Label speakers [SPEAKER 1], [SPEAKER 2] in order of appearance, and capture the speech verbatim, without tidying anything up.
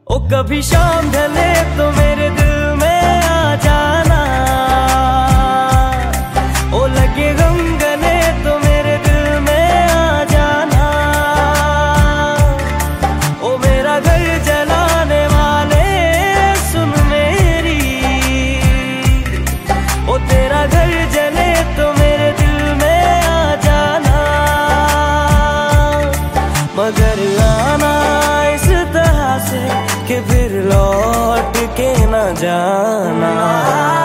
[SPEAKER 1] ओ कभी शाम ढले तो मेरे दिल में आ जाना, ओ लगे गम गले तो मेरे दिल में आ जाना। ओ मेरा घर जलाने वाले सुन मेरी, ओ तेरा घर जले तो मेरे दिल में आ जाना। मगर आना इस तरह से कि फिर लौट के न जाना।